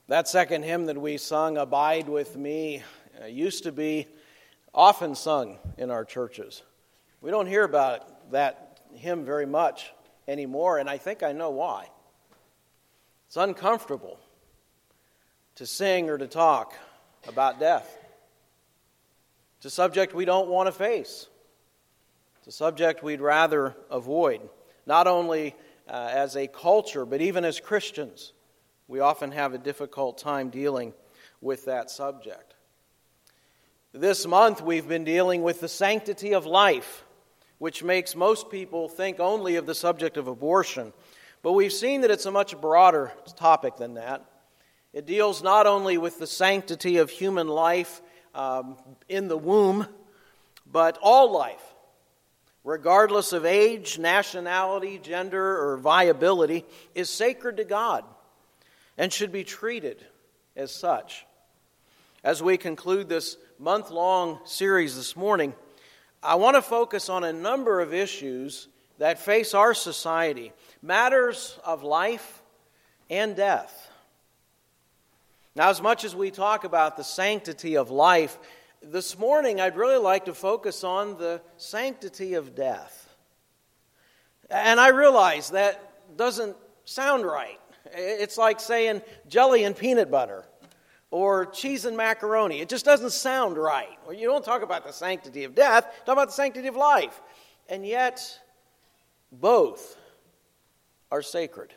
That second hymn that we sung, Abide With Me, used to be often sung in our churches. We don't hear about that hymn very much anymore, and I think I know why. It's uncomfortable to sing or to talk about death. It's a subject we don't want to face. It's a subject we'd rather avoid, not only as a culture, but even as Christians. We often have a difficult time dealing with that subject. This month we've been dealing with the sanctity of life, which makes most people think only of the subject of abortion. But we've seen that it's a much broader topic than that. It deals not only with the sanctity of human life in the womb, but all life, regardless of age, nationality, gender, or viability, is sacred to God and should be treated as such. As we conclude this month-long series this morning, I want to focus on a number of issues that face our society, matters of life and death. Now, as much as we talk about the sanctity of life, this morning I'd really like to focus on the sanctity of death. And I realize that doesn't sound right. It's like saying jelly and peanut butter or cheese and macaroni. It just doesn't sound right. Well, you don't talk about the sanctity of death, talk about the sanctity of life. And yet, both are sacred.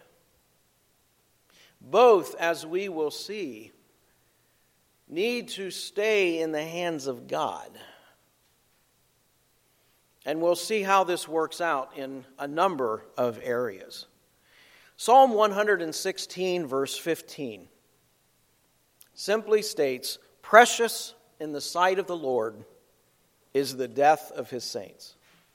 Both, as we will see, need to stay in the hands of God. And we'll see how this works out in a number of areas. Psalm 116, verse 15, simply states, "Precious in the sight of the Lord is the death of his saints."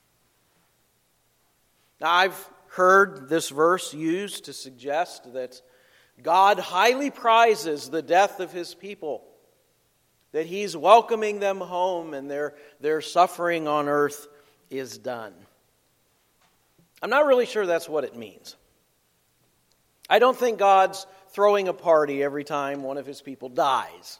Now, I've heard this verse used to suggest that God highly prizes the death of his people, that he's welcoming them home and their suffering on earth is done. I'm not really sure that's what it means. I don't think God's throwing a party every time one of his people dies.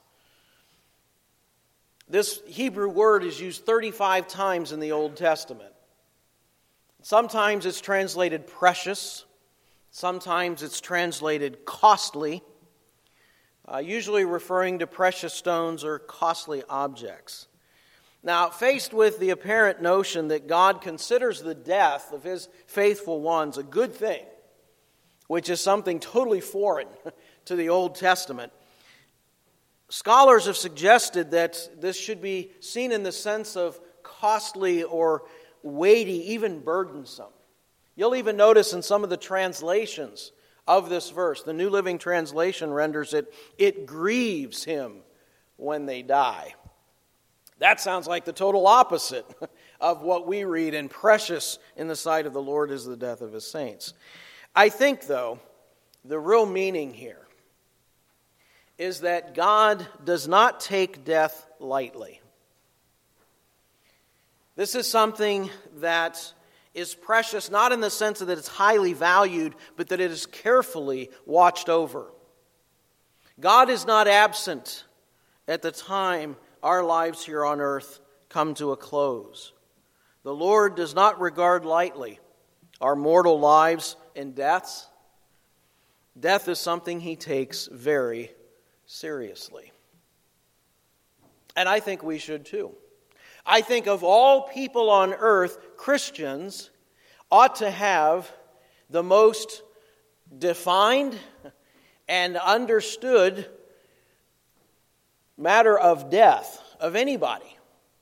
This Hebrew word is used 35 times in the Old Testament. Sometimes it's translated precious. Sometimes it's translated costly, usually referring to precious stones or costly objects. Now, faced with the apparent notion that God considers the death of his faithful ones a good thing, which is something totally foreign to the Old Testament, scholars have suggested that this should be seen in the sense of costly or weighty, even burdensome. You'll even notice in some of the translations of this verse, the New Living Translation renders it, "It grieves him when they die." That sounds like the total opposite of what we read in "Precious in the sight of the Lord is the death of his saints." I think, though, the real meaning here is that God does not take death lightly. This is something that is precious, not in the sense that it's highly valued, but that it is carefully watched over. God is not absent at the time our lives here on earth come to a close. The Lord does not regard lightly our mortal lives and deaths. Death is something he takes very seriously. And I think we should too. I think of all people on earth, Christians ought to have the most defined and understood matter of death of anybody.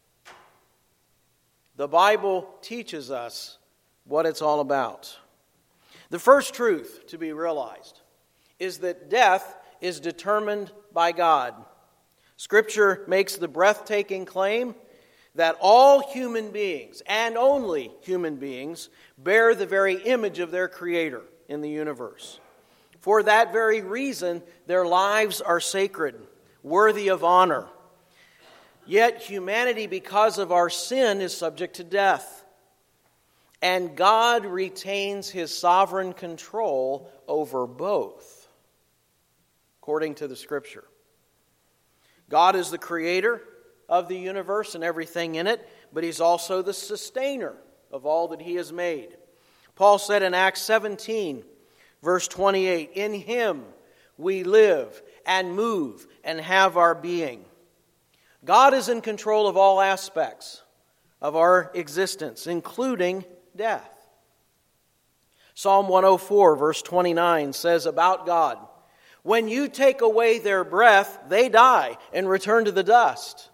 The Bible teaches us what it's all about. The first truth to be realized is that death is determined by God. Scripture makes the breathtaking claim that all human beings, and only human beings, bear the very image of their Creator in the universe. For that very reason, their lives are sacred, worthy of honor. Yet humanity, because of our sin, is subject to death. And God retains his sovereign control over both. according to the Scripture. God is the creator of the universe and everything in it, but He's also the sustainer of all that He has made. Paul said in Acts 17, verse 28, "In Him we live and move and have our being." God is in control of all aspects of our existence, including death. Psalm 104, verse 29 says about God, "When you take away their breath, they die and return to the dust."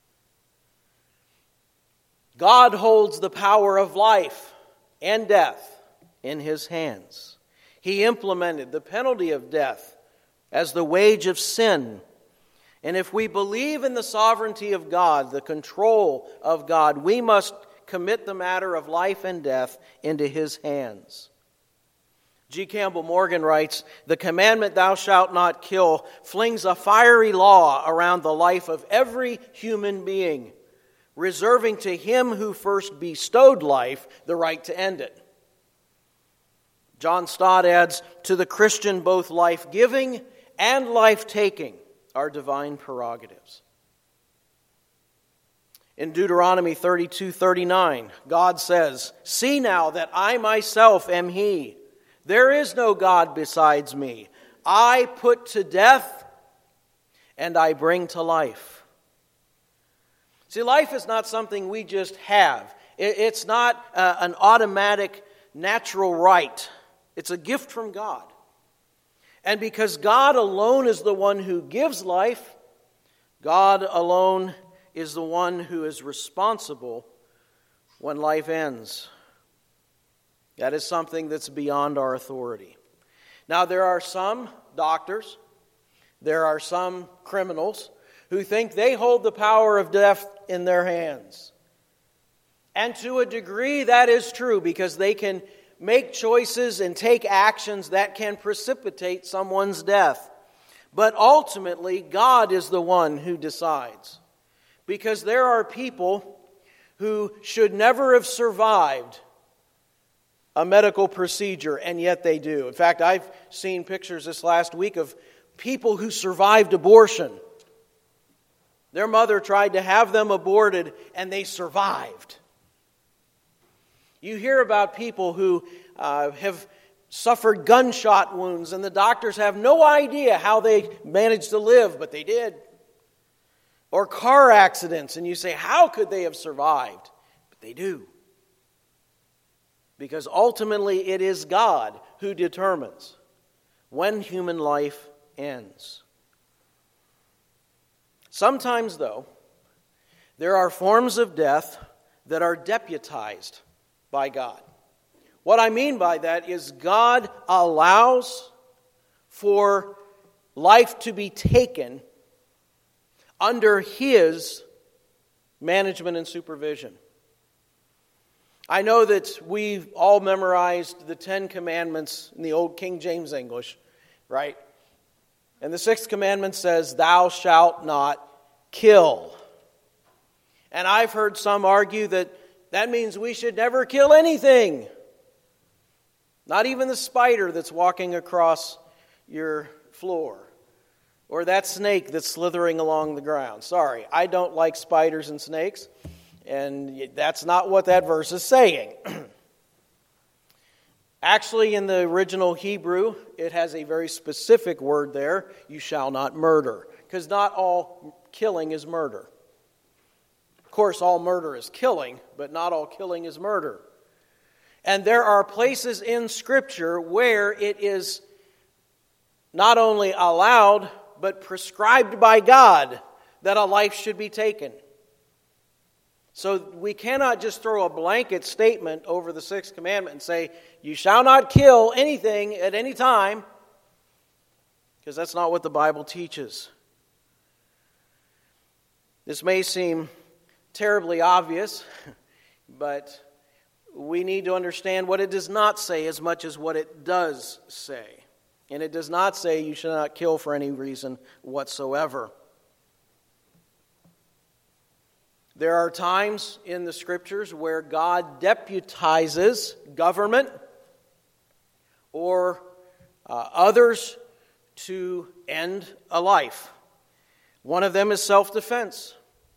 God holds the power of life and death in His hands. He implemented the penalty of death as the wage of sin. And if we believe in the sovereignty of God, the control of God, we must commit the matter of life and death into His hands. G. Campbell Morgan writes, "The commandment, 'Thou shalt not kill,' flings a fiery law around the life of every human being, reserving to him who first bestowed life the right to end it." John Stott adds, "To the Christian, both life-giving and life-taking are divine prerogatives." In Deuteronomy 32:39, God says, "See now that I myself am He. There is no God besides me. I put to death and I bring to life." See, life is not something we just have. It's not an automatic natural right. It's a gift from God. And because God alone is the one who gives life, God alone is the one who is responsible when life ends. That is something that's beyond our authority. Now, there are some doctors, there are some criminals who think they hold the power of death in their hands. And to a degree that is true, because they can make choices and take actions that can precipitate someone's death. But ultimately, God is the one who decides. Because there are people who should never have survived a medical procedure, and yet they do. In fact, I've seen pictures this last week of people who survived abortion. Their mother tried to have them aborted, and they survived. You hear about people who have suffered gunshot wounds, and the doctors have no idea how they managed to live, but they did. Or car accidents, and you say, how could they have survived? But they do. Because ultimately it is God who determines when human life ends. Sometimes, though, there are forms of death that are deputized by God. What I mean by that is God allows for life to be taken under His management and supervision. I know that we've all memorized the 10 Commandments in the old King James English, right? And the 6th commandment says, "Thou shalt not kill." And I've heard some argue that means we should never kill anything. Not even the spider that's walking across your floor. Or that snake that's slithering along the ground. Sorry, I don't like spiders and snakes. And that's not what that verse is saying. Actually, in the original Hebrew, it has a very specific word there. You shall not murder. Because not all killing is murder. Of course, all murder is killing, but not all killing is murder. And there are places in Scripture where it is not only allowed, but prescribed by God that a life should be taken. So we cannot just throw a blanket statement over the 6th commandment and say, you shall not kill anything at any time, because that's not what the Bible teaches. This may seem terribly obvious, but we need to understand what it does not say as much as what it does say. And it does not say you shall not kill for any reason whatsoever. There are times in the Scriptures where God deputizes government or others to end a life. One of them is self-defense.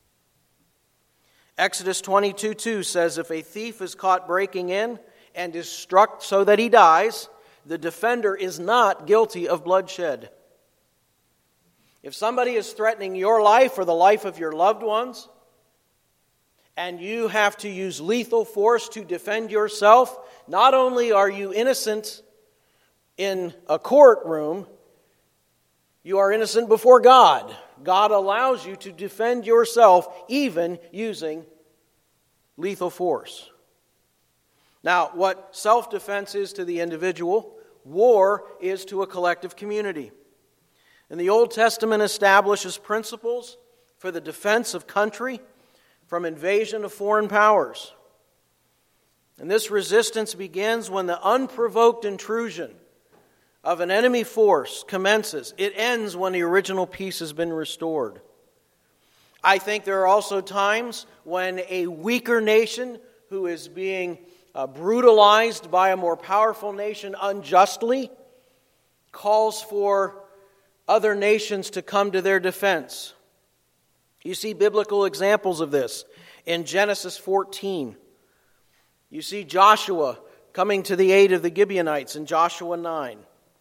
Exodus 22:2 says, if a thief is caught breaking in and is struck so that he dies, the defender is not guilty of bloodshed. If somebody is threatening your life or the life of your loved ones, and you have to use lethal force to defend yourself, not only are you innocent in a courtroom, you are innocent before God. God allows you to defend yourself even using lethal force. Now, what self-defense is to the individual, war is to a collective community. And the Old Testament establishes principles for the defense of country from invasion of foreign powers. And this resistance begins when the unprovoked intrusion of an enemy force commences. It ends when the original peace has been restored. I think there are also times when a weaker nation who is being brutalized by a more powerful nation unjustly calls for other nations to come to their defense. You see biblical examples of this in Genesis 14. You see Joshua coming to the aid of the Gibeonites in Joshua 9.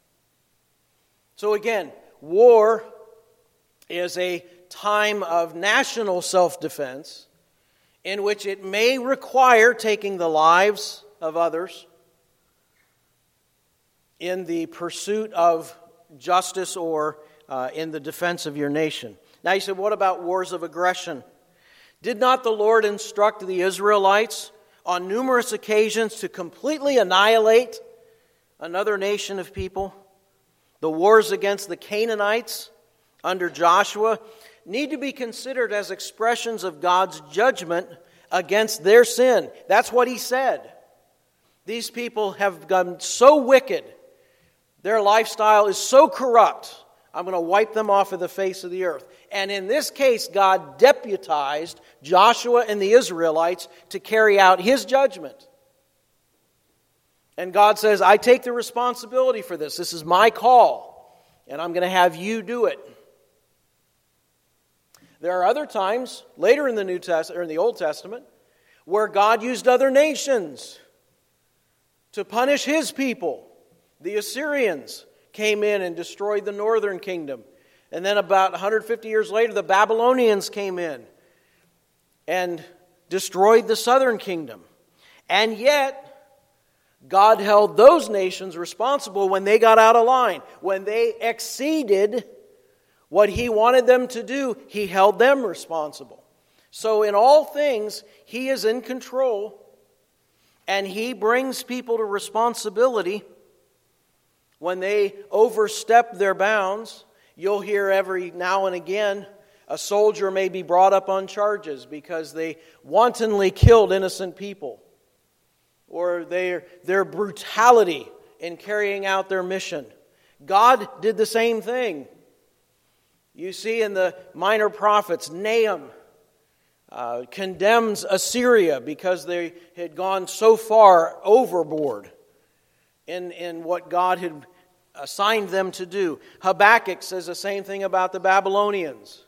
So again, war is a time of national self-defense in which it may require taking the lives of others in the pursuit of justice or in the defense of your nation. Now you said, what about wars of aggression? Did not the Lord instruct the Israelites on numerous occasions to completely annihilate another nation of people? The wars against the Canaanites under Joshua need to be considered as expressions of God's judgment against their sin. That's what he said. These people have gone so wicked, their lifestyle is so corrupt, I'm going to wipe them off of the face of the earth. And in this case, God deputized Joshua and the Israelites to carry out his judgment. And God says, I take the responsibility for this. This is my call, and I'm going to have you do it. There are other times, later in the New Testament or in the Old Testament, where God used other nations to punish his people. The Assyrians came in and destroyed the northern kingdom. And then about 150 years later, the Babylonians came in and destroyed the southern kingdom. And yet, God held those nations responsible when they got out of line. When they exceeded what he wanted them to do, he held them responsible. So in all things, he is in control, and he brings people to responsibility when they overstep their bounds. You'll hear every now and again a soldier may be brought up on charges because they wantonly killed innocent people, or their brutality in carrying out their mission. God did the same thing. You see in the minor prophets, Nahum condemns Assyria because they had gone so far overboard in what God had assigned them to do. Habakkuk says the same thing about the Babylonians.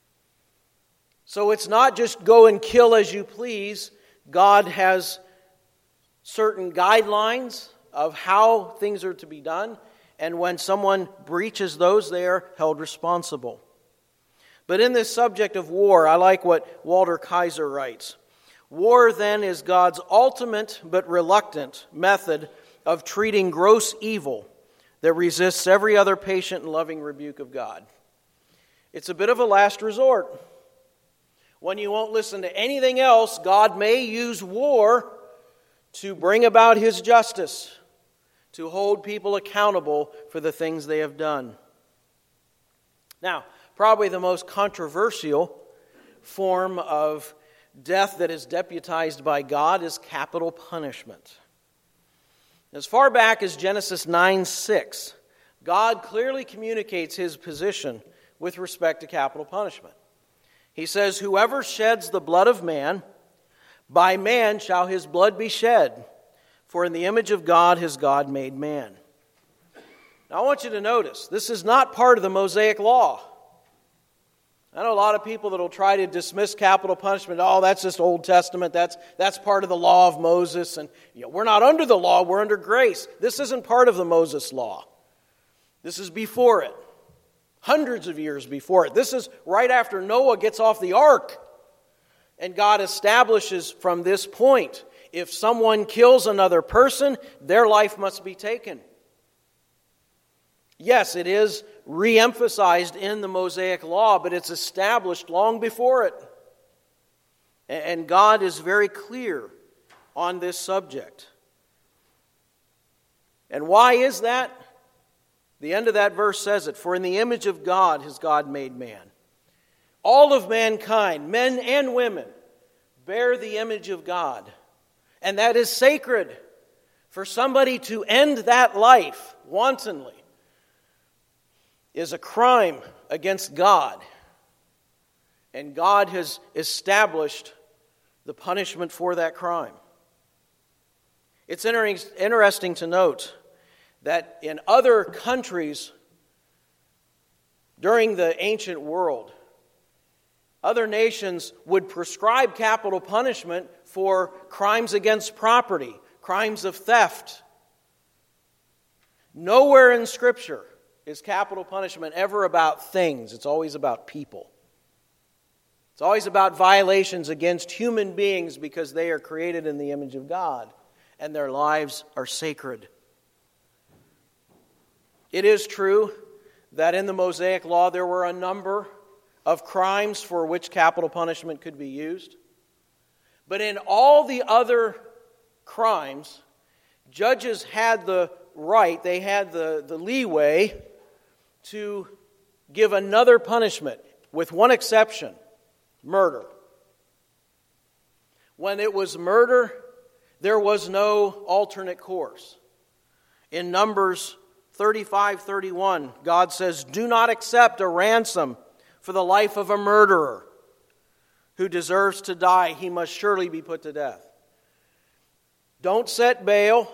So it's not just go and kill as you please. God has certain guidelines of how things are to be done, and when someone breaches those, they are held responsible. But in this subject of war, I like what Walter Kaiser writes. War, then, is God's ultimate but reluctant method of treating gross evil that resists every other patient and loving rebuke of God. It's a bit of a last resort. When you won't listen to anything else, God may use war to bring about his justice, to hold people accountable for the things they have done. Now, probably the most controversial form of death that is deputized by God is capital punishment. As far back as Genesis 9:6, God clearly communicates his position with respect to capital punishment. He says, whoever sheds the blood of man, by man shall his blood be shed, for in the image of God has God made man. Now, I want you to notice, this is not part of the Mosaic Law. I know a lot of people that will try to dismiss capital punishment. Oh, that's just Old Testament. That's part of the law of Moses. And we're not under the law, we're under grace. This isn't part of the Moses law. This is before it. Hundreds of years before it. This is right after Noah gets off the ark. And God establishes from this point, if someone kills another person, their life must be taken. Yes, it is re-emphasized in the Mosaic Law, but it's established long before it. And God is very clear on this subject. And why is that? The end of that verse says it. For in the image of God has God made man. All of mankind, men and women, bear the image of God. And that is sacred. For somebody to end that life wantonly is a crime against God. And God has established the punishment for that crime. It's interesting to note that in other countries during the ancient world, other nations would prescribe capital punishment for crimes against property, crimes of theft. Nowhere in Scripture is capital punishment ever about things. It's always about people. It's always about violations against human beings because they are created in the image of God and their lives are sacred. It is true that in the Mosaic Law there were a number of crimes for which capital punishment could be used. But in all the other crimes, judges had the right, they had the leeway to give another punishment, with one exception, murder. When it was murder, there was no alternate course. In Numbers 35:31, God says, "Do not accept a ransom for the life of a murderer who deserves to die. He must surely be put to death." Don't set bail.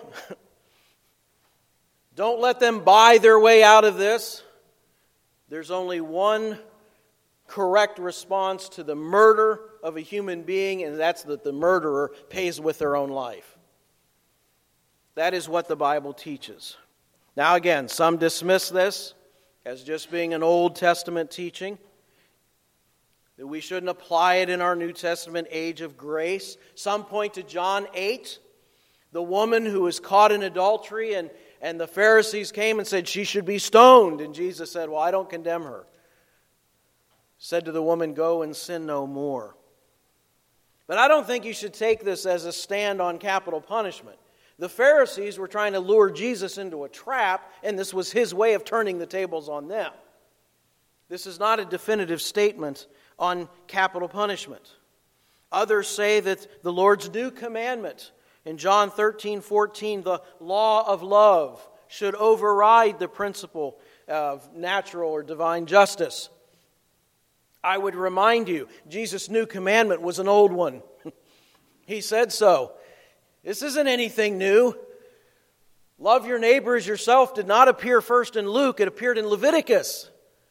Don't let them buy their way out of this. There's only one correct response to the murder of a human being, and that's that the murderer pays with their own life. That is what the Bible teaches. Now again, some dismiss this as just being an Old Testament teaching, that we shouldn't apply it in our New Testament age of grace. Some point to John 8, the woman who was caught in adultery, and the Pharisees came and said she should be stoned. And Jesus said, "Well, I don't condemn her." Said to the woman, "Go and sin no more." But I don't think you should take this as a stand on capital punishment. The Pharisees were trying to lure Jesus into a trap, and this was his way of turning the tables on them. This is not a definitive statement on capital punishment. Others say that the Lord's new commandment in John 13:14, the law of love, should override the principle of natural or divine justice. I would remind you, Jesus' new commandment was an old one. He said so. This isn't anything new. Love your neighbor as yourself did not appear first in Luke, it appeared in Leviticus.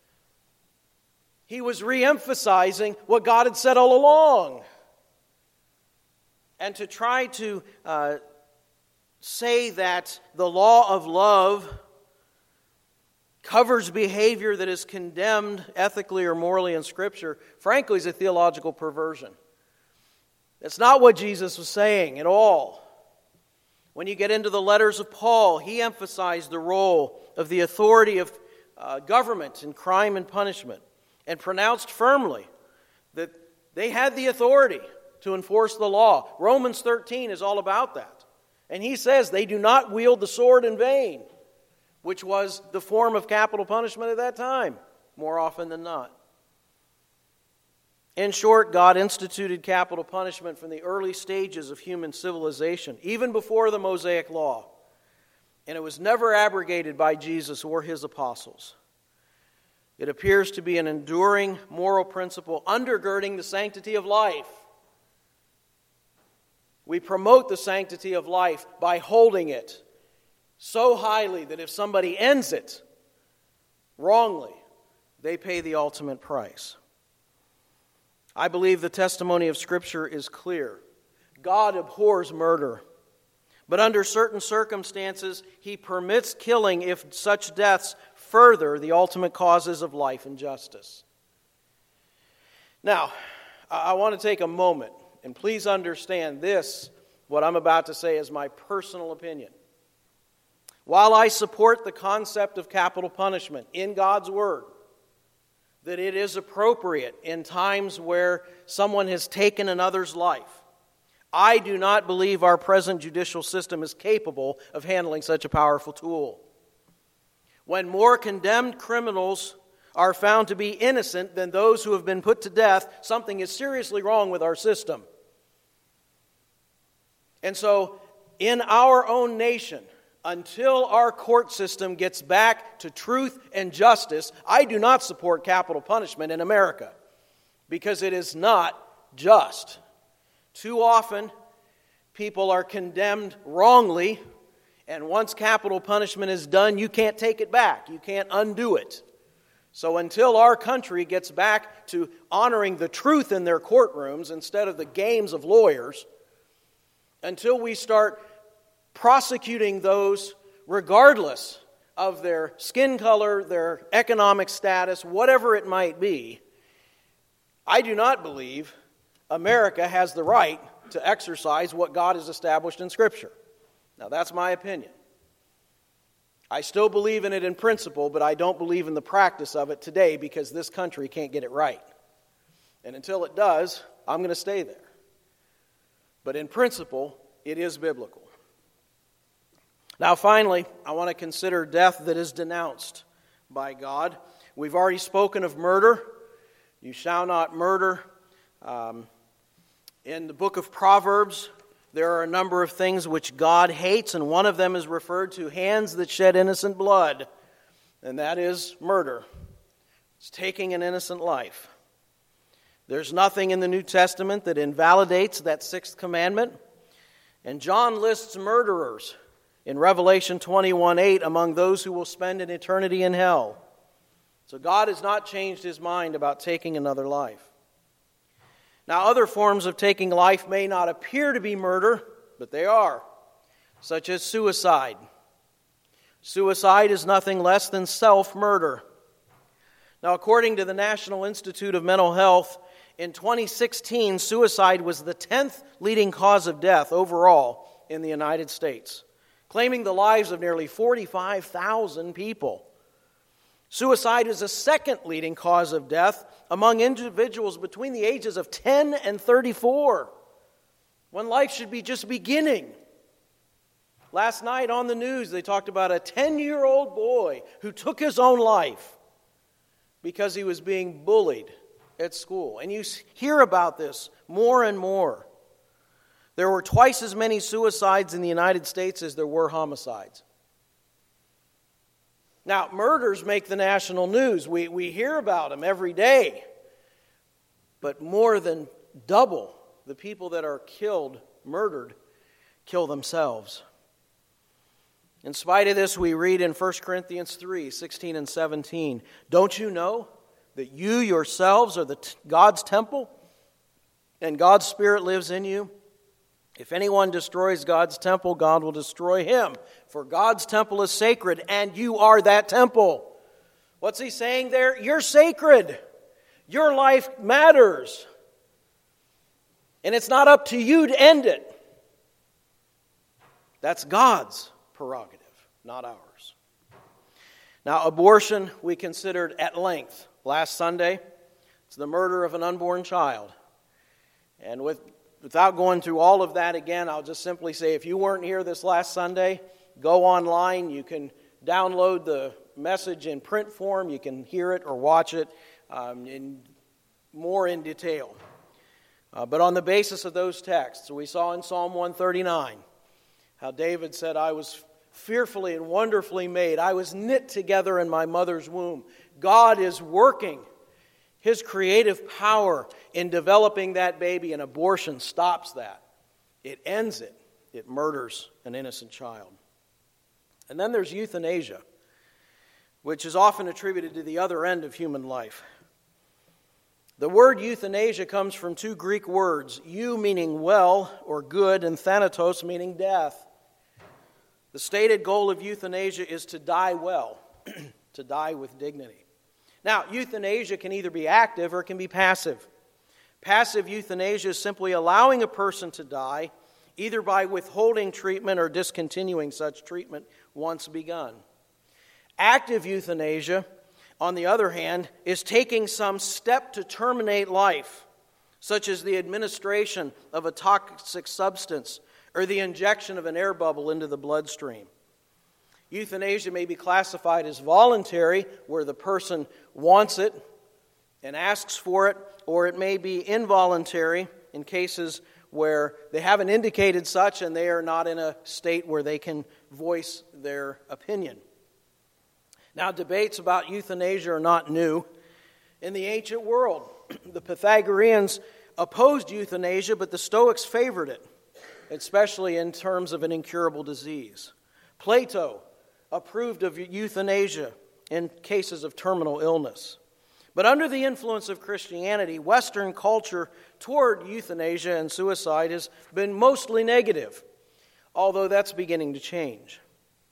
He was re-emphasizing what God had said all along. And to try to say that the law of love covers behavior that is condemned ethically or morally in Scripture, frankly, is a theological perversion. That's not what Jesus was saying at all. When you get into the letters of Paul, he emphasized the role of the authority of government in crime and punishment, and pronounced firmly that they had the authority to enforce the law. Romans 13 is all about that. And he says they do not wield the sword in vain, which was the form of capital punishment at that time, more often than not. In short, God instituted capital punishment from the early stages of human civilization, even before the Mosaic Law. And it was never abrogated by Jesus or his apostles. It appears to be an enduring moral principle undergirding the sanctity of life. We promote the sanctity of life by holding it so highly that if somebody ends it wrongly, they pay the ultimate price. I believe the testimony of Scripture is clear. God abhors murder, but under certain circumstances, He permits killing if such deaths further the ultimate causes of life and justice. Now, I want to take a moment, and please understand this, what I'm about to say is my personal opinion. While I support the concept of capital punishment in God's Word, that it is appropriate in times where someone has taken another's life, I do not believe our present judicial system is capable of handling such a powerful tool. When more condemned criminals are found to be innocent than those who have been put to death, something is seriously wrong with our system. And so, in our own nation, until our court system gets back to truth and justice, I do not support capital punishment in America because it is not just. Too often, people are condemned wrongly, and once capital punishment is done, you can't take it back. You can't undo it. So until our country gets back to honoring the truth in their courtrooms instead of the games of lawyers, until we start prosecuting those regardless of their skin color, their economic status, whatever it might be, I do not believe America has the right to exercise what God has established in Scripture. Now, that's my opinion. I still believe in it in principle, but I don't believe in the practice of it today because this country can't get it right. And until it does, I'm going to stay there. But in principle, it is biblical. Now, finally, I want to consider death that is denounced by God. We've already spoken of murder. You shall not murder. In the book of Proverbs, there are a number of things which God hates, and one of them is referred to hands that shed innocent blood, and that is murder. It's taking an innocent life. There's nothing in the New Testament that invalidates that sixth commandment, and John lists murderers in Revelation 21:8 among those who will spend an eternity in hell. So God has not changed His mind about taking another life. Now, other forms of taking life may not appear to be murder, but they are, such as suicide. Suicide is nothing less than self-murder. Now, according to the National Institute of Mental Health, in 2016, suicide was the 10th leading cause of death overall in the United States, claiming the lives of nearly 45,000 people. Suicide is the second leading cause of death among individuals between the ages of 10 and 34, when life should be just beginning. Last night on the news, they talked about a 10-year-old boy who took his own life because he was being bullied at school. And you hear about this more and more. There were twice as many suicides in the United States as there were homicides. Now, murders make the national news. We hear about them every day. But more than double the people that are killed, murdered, kill themselves. In spite of this, we read in 1 Corinthians 3:16 and 17, "Don't you know that you yourselves are God's temple, and God's Spirit lives in you? If anyone destroys God's temple, God will destroy him. For God's temple is sacred, and you are that temple." What's he saying there? You're sacred. Your life matters. And it's not up to you to end it. That's God's prerogative, not ours. Now, abortion we considered at length last Sunday. It's the murder of an unborn child. And without going through all of that again, I'll just simply say, if you weren't here this last Sunday, go online. You can download the message in print form. You can hear it or watch it more in detail. But on the basis of those texts, we saw in Psalm 139 how David said, "I was fearfully and wonderfully made. I was knit together in my mother's womb." God is working His creative power in developing that baby, and abortion stops that. It ends it. It murders an innocent child. And then there's euthanasia, which is often attributed to the other end of human life. The word euthanasia comes from two Greek words, eu meaning well or good, and thanatos meaning death. The stated goal of euthanasia is to die well, to die with dignity. Now, euthanasia can either be active or it can be passive. Passive euthanasia is simply allowing a person to die, either by withholding treatment or discontinuing such treatment once begun. Active euthanasia, on the other hand, is taking some step to terminate life, such as the administration of a toxic substance or the injection of an air bubble into the bloodstream. Euthanasia may be classified as voluntary, where the person wants it and asks for it, or it may be involuntary in cases where they haven't indicated such and they are not in a state where they can voice their opinion. Now, debates about euthanasia are not new. In the ancient world, the Pythagoreans opposed euthanasia, but the Stoics favored it, especially in terms of an incurable disease. Plato approved of euthanasia in cases of terminal illness. But under the influence of Christianity, Western culture toward euthanasia and suicide has been mostly negative, although that's beginning to change.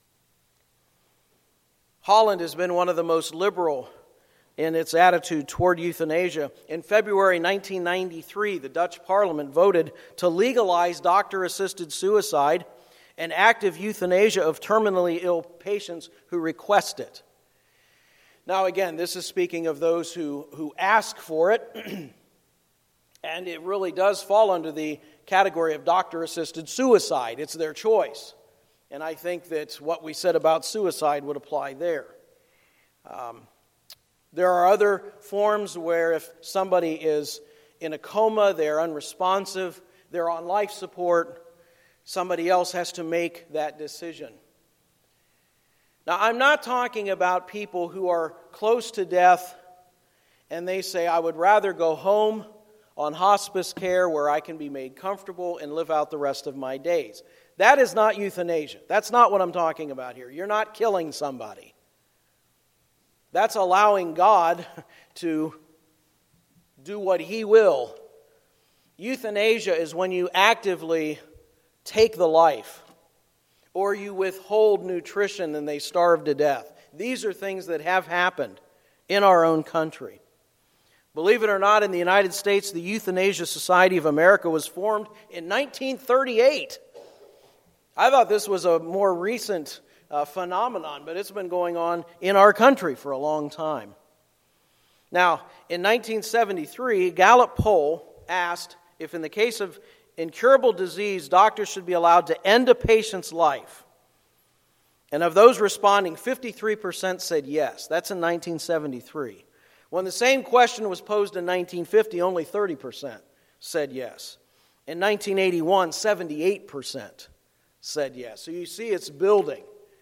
Holland has been one of the most liberal in its attitude toward euthanasia. In February 1993, the Dutch Parliament voted to legalize doctor-assisted suicide and active euthanasia of terminally ill patients who request it. Now again, this is speaking of those who ask for it, and it really does fall under the category of doctor-assisted suicide. It's their choice. And I think that what we said about suicide would apply there. There are other forms where if somebody is in a coma, they're unresponsive, they're on life support, somebody else has to make that decision. Now, I'm not talking about people who are close to death and they say, I would rather go home on hospice care where I can be made comfortable and live out the rest of my days. That is not euthanasia. That's not what I'm talking about here. You're not killing somebody. That's allowing God to do what He will. Euthanasia is when you actively take the life, or you withhold nutrition and they starve to death. These are things that have happened in our own country. Believe it or not, in the United States, the Euthanasia Society of America was formed in 1938. I thought this was a more recent phenomenon, but it's been going on in our country for a long time. Now, in 1973, Gallup poll asked if in the case of incurable disease, doctors should be allowed to end a patient's life. And of those responding, 53% said yes. That's in 1973. When the same question was posed in 1950, only 30% said yes. In 1981, 78% said yes. So you see it's building.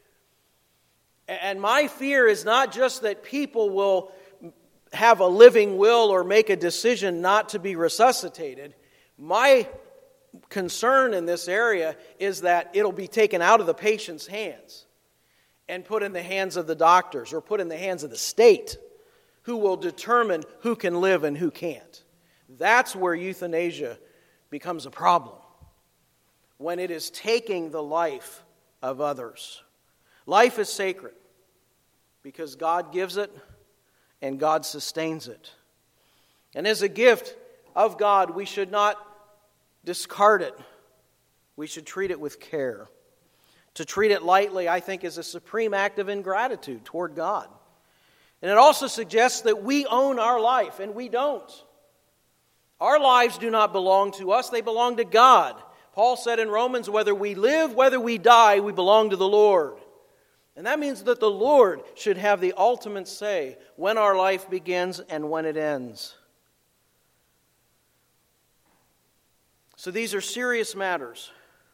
And my fear is not just that people will have a living will or make a decision not to be resuscitated. My concern in this area is that it'll be taken out of the patient's hands and put in the hands of the doctors or put in the hands of the state, who will determine who can live and who can't. That's where euthanasia becomes a problem, when it is taking the life of others. Life is sacred because God gives it and God sustains it. And as a gift of God, we should not discard it. We should treat it with care. To treat it lightly, I think, is a supreme act of ingratitude toward God. And it also suggests that we own our life, and we don't. Our lives do not belong to us, they belong to God. Paul said in Romans, whether we live, whether we die, we belong to the Lord. And that means that the Lord should have the ultimate say when our life begins and when it ends. So these are serious matters.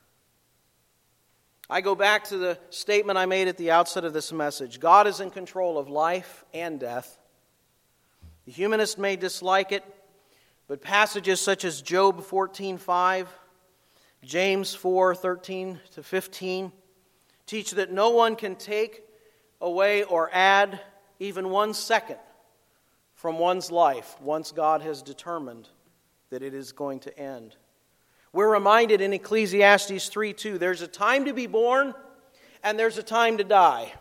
I go back to the statement I made at the outset of this message. God is in control of life and death. The humanist may dislike it, but passages such as Job 14:5, James 4:13-15, Teach that no one can take away or add even 1 second from one's life once God has determined that it is going to end. We're reminded in Ecclesiastes 3:2, there's a time to be born and there's a time to die.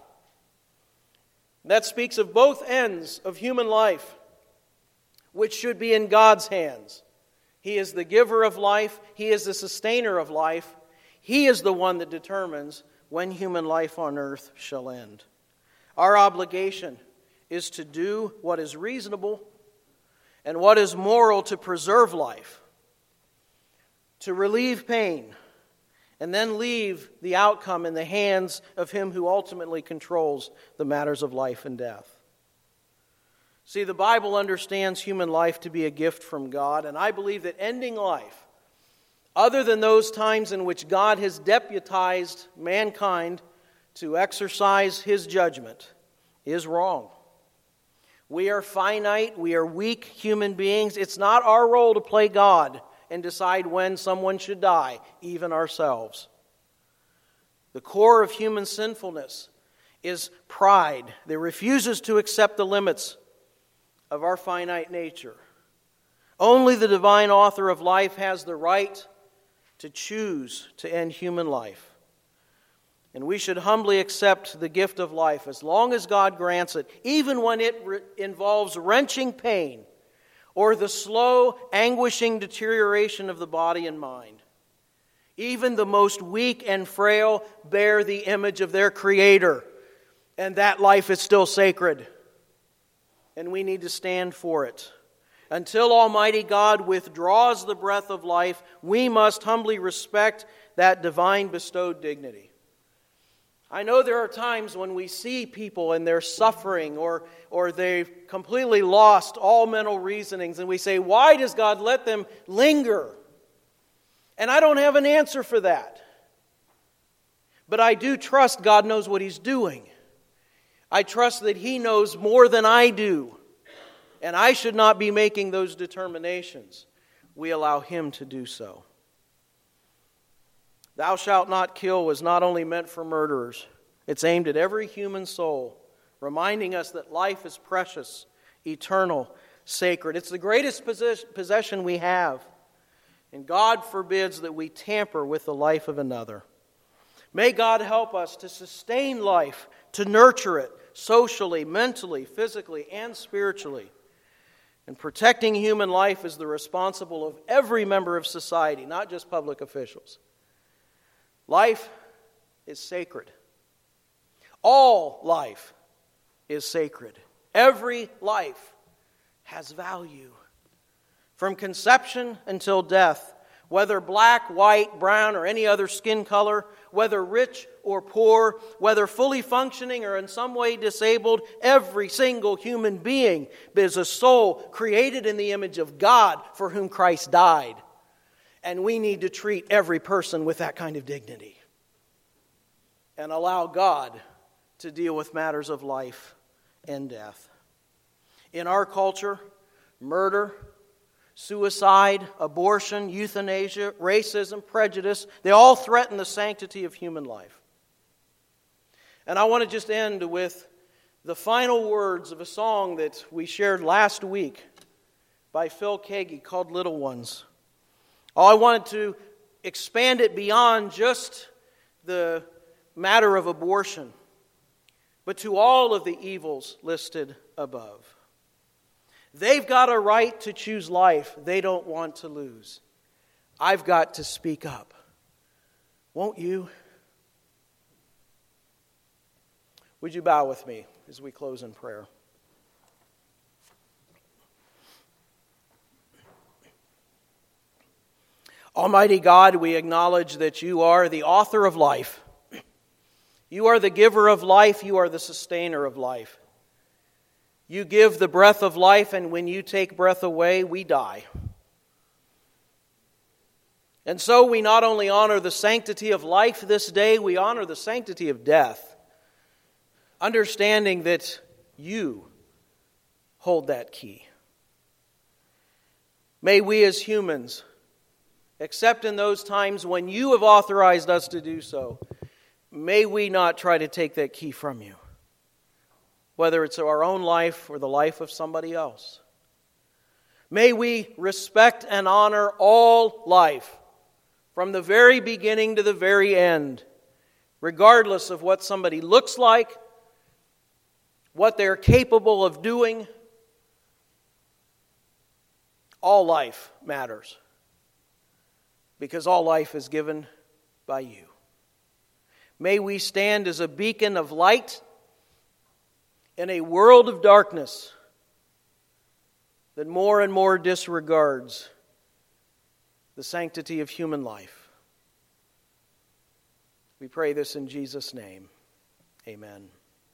That speaks of both ends of human life, which should be in God's hands. He is the giver of life. He is the sustainer of life. He is the one that determines when human life on earth shall end. Our obligation is to do what is reasonable and what is moral to preserve life, to relieve pain, and then leave the outcome in the hands of Him who ultimately controls the matters of life and death. See, the Bible understands human life to be a gift from God, and I believe that ending life, other than those times in which God has deputized mankind to exercise His judgment, is wrong. We are finite, we are weak human beings. It's not our role to play God and decide when someone should die, even ourselves. The core of human sinfulness is pride that refuses to accept the limits of our finite nature. Only the divine author of life has the right to choose to end human life. And we should humbly accept the gift of life as long as God grants it, even when it involves wrenching pain or the slow, anguishing deterioration of the body and mind. Even the most weak and frail bear the image of their Creator, and that life is still sacred. And we need to stand for it. Until Almighty God withdraws the breath of life, we must humbly respect that divine bestowed dignity. I know there are times when we see people and they're suffering or they've completely lost all mental reasonings, and we say, why does God let them linger? And I don't have an answer for that. But I do trust God knows what He's doing. I trust that He knows more than I do. And I should not be making those determinations. We allow Him to do so. Thou shalt not kill was not only meant for murderers. It's aimed at every human soul, reminding us that life is precious, eternal, sacred. It's the greatest possession we have. And God forbids that we tamper with the life of another. May God help us to sustain life, to nurture it socially, mentally, physically, and spiritually. And protecting human life is the responsibility of every member of society, not just public officials. Life is sacred. All life is sacred. Every life has value. From conception until death, whether black, white, brown, or any other skin color, whether rich or poor, whether fully functioning or in some way disabled, every single human being is a soul created in the image of God for whom Christ died. And we need to treat every person with that kind of dignity and allow God to deal with matters of life and death. In our culture, murder, suicide, abortion, euthanasia, racism, prejudice, they all threaten the sanctity of human life. And I want to just end with the final words of a song that we shared last week by Phil Keaggy called Little Ones. I wanted to expand it beyond just the matter of abortion, but to all of the evils listed above. They've got a right to choose life they don't want to lose. I've got to speak up. Won't you? Would you bow with me as we close in prayer? Almighty God, we acknowledge that You are the author of life. You are the giver of life. You are the sustainer of life. You give the breath of life, and when You take breath away, we die. And so we not only honor the sanctity of life this day, we honor the sanctity of death, understanding that You hold that key. May we as humans, except in those times when You have authorized us to do so, may we not try to take that key from you, whether it's our own life or the life of somebody else. May we respect and honor all life, from the very beginning to the very end, regardless of what somebody looks like, what they're capable of doing. All life matters, because all life is given by you. May we stand as a beacon of light in a world of darkness that more and more disregards the sanctity of human life. We pray this in Jesus' name. Amen.